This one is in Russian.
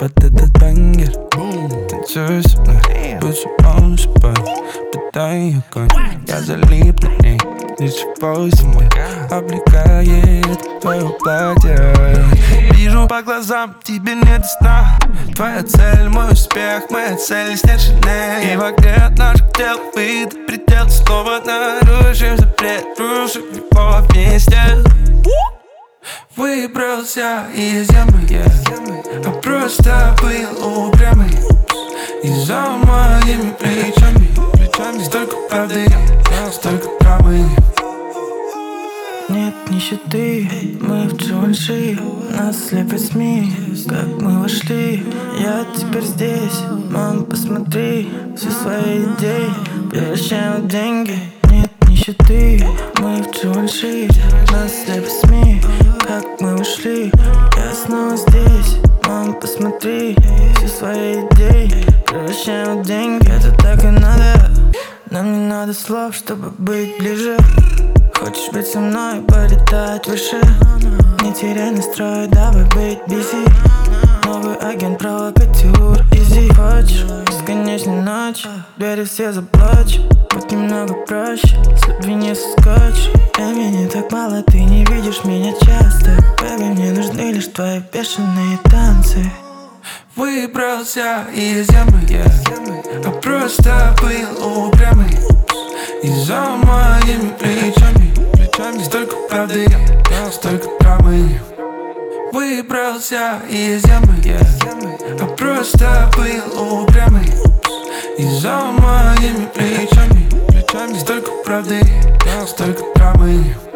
под этот бангер. Танцуй со мной, будь самому собой. Подай огонь, я залип на ней. Ничего себе облекает твое платье. Вижу по глазам, тебе нет сна. Твоя цель, мой успех, моя цель снять Шанель. И в огне от наших тел выйдет предел. Снова нарушим запрет, рушим его вместе. Выбрался из ямы, а просто был упрямый. И за моими плечами столько правды, столько драмы. Нет нищеты, мы в джунглях. Нас слепят СМИ, как мы вошли. Я теперь здесь, мам, посмотри. Все свои идеи превращаем в деньги. Нет нищеты, мы в джунглях. Нас слепят СМИ, как мы ушли. Я снова здесь, мам, посмотри. Все свои идеи превращаем в деньги. Это так и надо. Нам не надо слов, чтобы быть ближе. Хочешь быть со мной, полетать выше? Не теряй настрой, давай быть busy. Новый агент провокатюр, изи. Хочешь бесконечной ночи, двери все заплачь. Будь немного проще, с любви не соскочь. Времени так мало, ты не видишь меня часто. Бэби, мне нужны лишь твои бешеные танцы. Выбрался из ямы, а просто был упрямый. И за моими плечами столько правды, столько драмы. Выбрался из ямы, а просто был упрямый. И за моими плечами столько правды, столько драмы.